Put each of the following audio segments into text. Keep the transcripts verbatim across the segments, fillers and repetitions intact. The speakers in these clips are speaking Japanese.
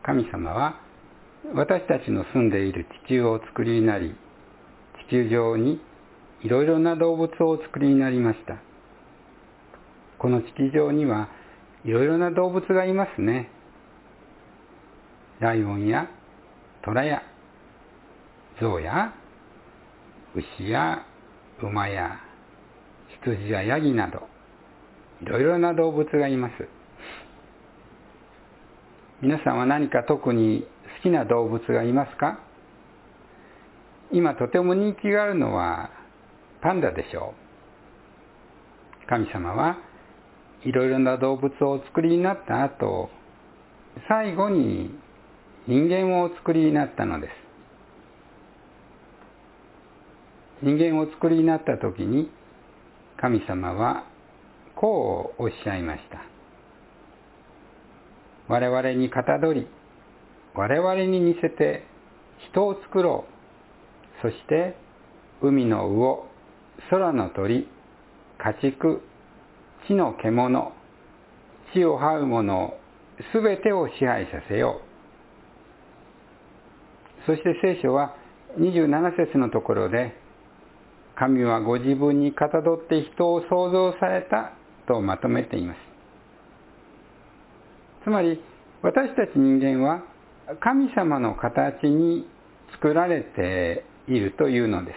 神様は私たちの住んでいる地球をお作りになり、地球上にいろいろな動物をお作りになりました。この地球上にはいろいろな動物がいますね。ライオンや虎や象や牛や馬や羊やヤギなど、いろいろな動物がいます。皆さんは何か特に好きな動物がいますか？今とても人気があるのはパンダでしょう。神様はいろいろな動物をお作りになった後、最後に人間をお作りになったのです。人間をお作りになった時に、神様はこうおっしゃいました。我々にかたどり、我々に似せて人を作ろう。そして海の魚、空の鳥、家畜、地の獣、地を這うものすべてを支配させよう。そして聖書はにじゅうなな節のところで、神はご自分にかたどって人を創造されたとまとめています。つまり私たち人間は神様の形に作られているというのです。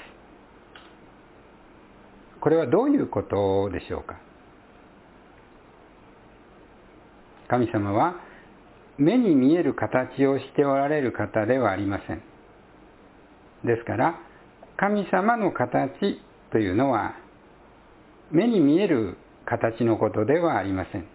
これはどういうことでしょうか。神様は目に見える形をしておられる方ではありません。ですから神様の形というのは目に見える形のことではありません。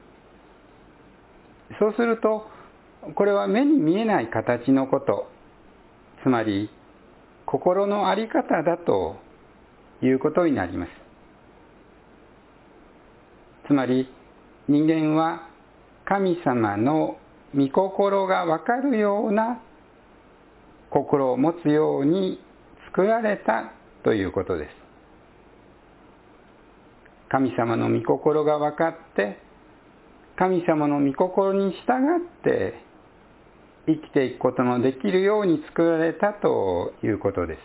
そうするとこれは目に見えない形のこと、つまり心の在り方だということになります。つまり人間は神様の御心がわかるような心を持つように作られたということです。神様の御心が分かって、神様の御心に従って生きていくことのできるように作られたということです。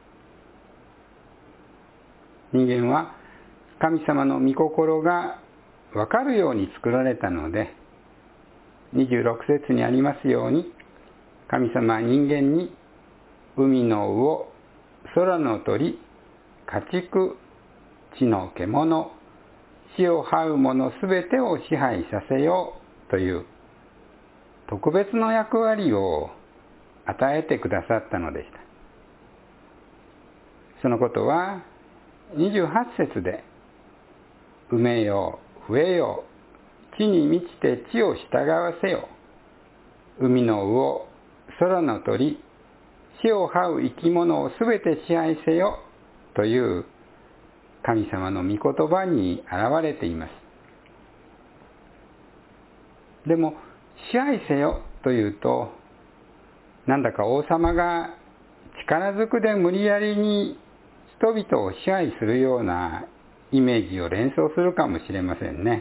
人間は神様の御心が分かるように作られたので、にじゅうろく節にありますように、神様は人間に海の魚、空の鳥、家畜、地の獣、地を這うものすべてを支配させようという特別の役割を与えてくださったのでした。そのことはにじゅうはち節で、埋めよう、増えよう、地に満ちて地を従わせよ、海の魚、空の鳥、地を這う生き物をすべて支配せよという神様の御言葉に表れています。でも支配せよというと、なんだか王様が力ずくで無理やりに人々を支配するようなイメージを連想するかもしれませんね。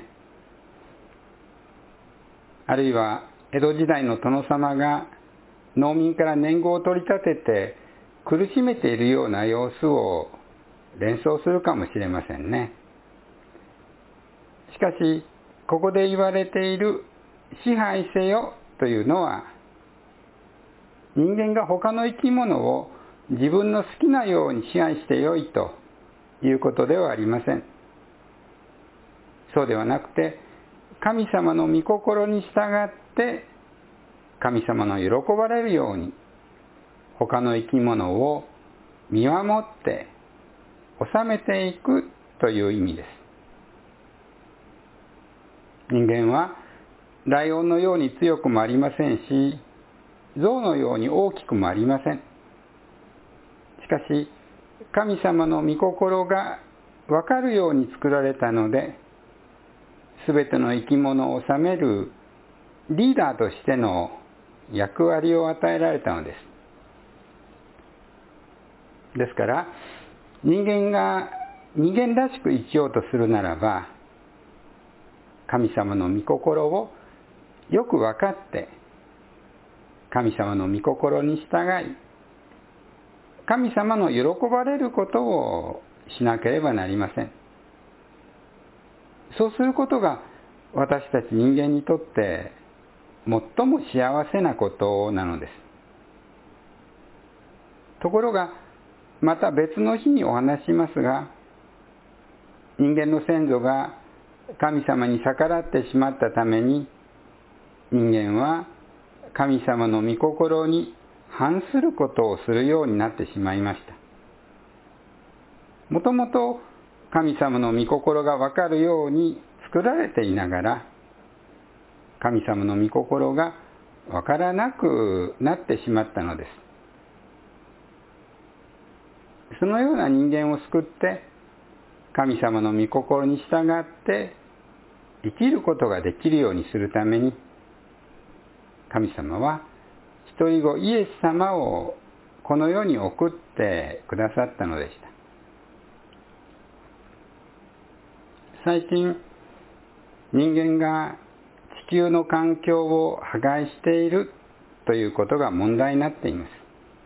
あるいは江戸時代の殿様が農民から年貢を取り立てて苦しめているような様子を連想するかもしれませんね。しかしここで言われている支配せよというのは、人間が他の生き物を自分の好きなように支配してよいということではありません。そうではなくて、神様の御心に従って神様の喜ばれるように他の生き物を見守って治めていくという意味です。人間はライオンのように強くもありませんし、象のように大きくもありません。しかし神様の御心が分かるように作られたので、すべての生き物を治めるリーダーとしての役割を与えられたのです。ですから人間が人間らしく生きようとするならば、神様の御心をよく分かって神様の御心に従い、神様の喜ばれることをしなければなりません。そうすることが私たち人間にとって最も幸せなことなのです。ところが、また別の日にお話しますが、人間の先祖が神様に逆らってしまったために、人間は神様の御心に反することをするようになってしまいました。もともと神様の御心がわかるように作られていながら、神様の御心がわからなくなってしまったのです。そのような人間を救って、神様の御心に従って生きることができるようにするために、神様は一人子イエス様をこの世に送ってくださったのでした。最近、人間が地球の環境を破壊しているということが問題になっています。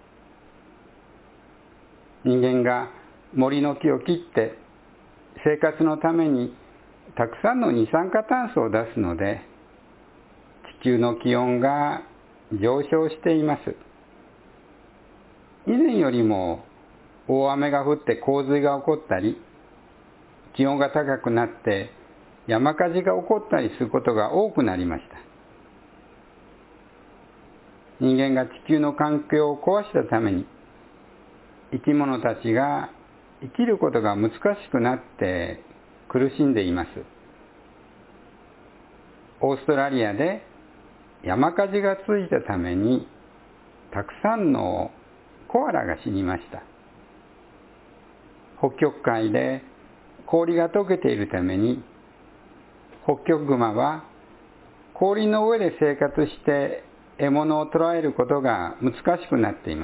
人間が森の木を切って生活のためにたくさんの二酸化炭素を出すので、地球の気温が上昇しています。以前よりも大雨が降って洪水が起こったり、気温が高くなって山火事が起こったりすることが多くなりました。人間が地球の環境を壊したために、生き物たちが生きることが難しくなって苦しんでいます。オーストラリアで山火事がついたために、たくさんのコアラが死にました。北極海で氷が溶けているために、北極熊は氷の上で生活して獲物を捕らえることが難しくなっています。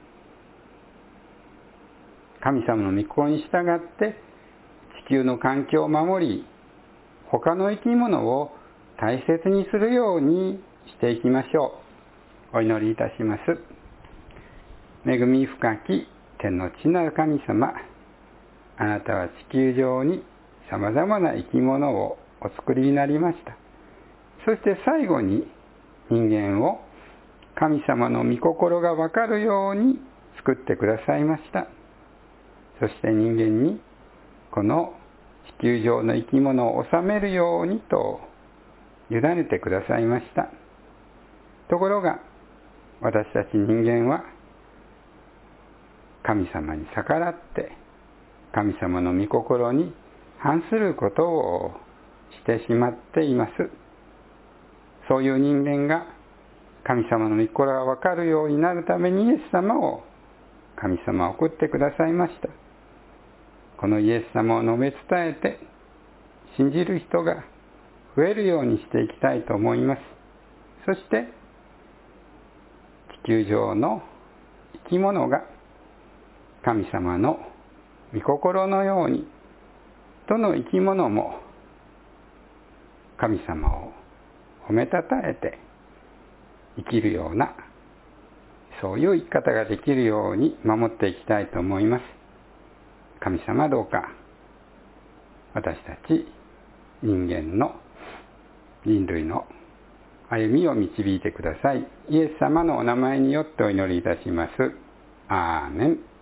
神様の御心に従って地球の環境を守り、他の生き物を大切にするようにしていきましょう。お祈りいたします。恵み深き天の父なる神様、あなたは地球上にさまざまな生き物をお作りになりました。そして最後に人間を神様の御心がわかるように作ってくださいました。そして人間にこの地球上の生き物を治めるようにと委ねてくださいました。ところが私たち人間は神様に逆らって神様の御心に反することをしてしまっています。そういう人間が神様の御心がわかるようになるためにイエス様を神様は送ってくださいました。このイエス様を述べ伝えて信じる人が増えるようにしていきたいと思います。そして地球上の生き物が神様の御心のように、どの生き物も神様を褒めたたえて生きるような、そういう生き方ができるように守っていきたいと思います。神様、どうか私たち人間の人類の歩みを導いてください。イエス様のお名前によってお祈りいたします。アーメン。